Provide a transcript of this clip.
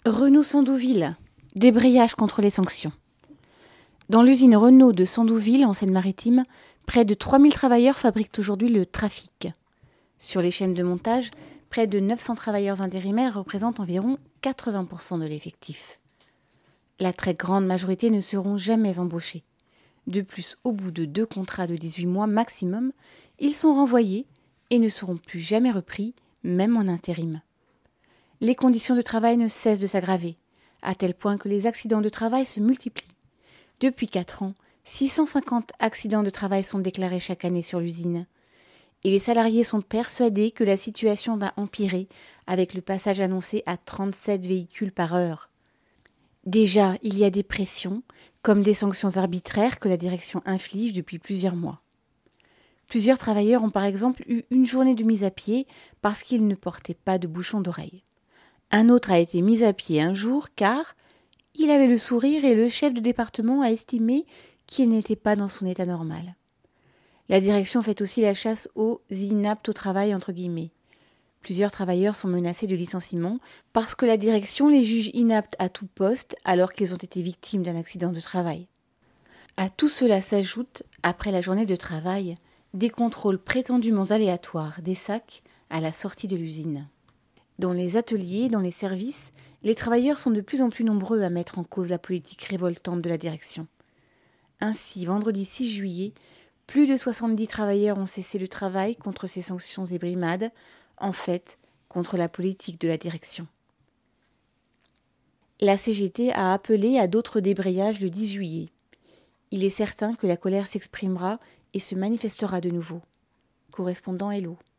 Renault Sandouville, débrayage contre les sanctions. Dans l'usine Renault de Sandouville, en Seine-Maritime, près de 3000 travailleurs fabriquent aujourd'hui le trafic. Sur les chaînes de montage, près de 900 travailleurs intérimaires représentent environ 80% de l'effectif. La très grande majorité ne seront jamais embauchés. De plus, au bout de 2 contrats de 18 mois maximum, ils sont renvoyés et ne seront plus jamais repris, même en intérim. Les conditions de travail ne cessent de s'aggraver, à tel point que les accidents de travail se multiplient. Depuis 4 ans, 650 accidents de travail sont déclarés chaque année sur l'usine. Et les salariés sont persuadés que la situation va empirer avec le passage annoncé à 37 véhicules par heure. Déjà, il y a des pressions, comme des sanctions arbitraires que la direction inflige depuis plusieurs mois. Plusieurs travailleurs ont par exemple eu une journée de mise à pied parce qu'ils ne portaient pas de bouchon d'oreille. Un autre a été mis à pied un jour car il avait le sourire et le chef de département a estimé qu'il n'était pas dans son état normal. La direction fait aussi la chasse aux inaptes au travail entre guillemets. Plusieurs travailleurs sont menacés de licenciement parce que la direction les juge inaptes à tout poste alors qu'ils ont été victimes d'un accident de travail. À tout cela s'ajoute, après la journée de travail, des contrôles prétendument aléatoires des sacs à la sortie de l'usine. Dans les ateliers, dans les services, les travailleurs sont de plus en plus nombreux à mettre en cause la politique révoltante de la direction. Ainsi, vendredi 6 juillet, plus de 70 travailleurs ont cessé le travail contre ces sanctions et brimades, en fait, contre la politique de la direction. La CGT a appelé à d'autres débrayages le 10 juillet. Il est certain que la colère s'exprimera et se manifestera de nouveau. Correspondant Hello.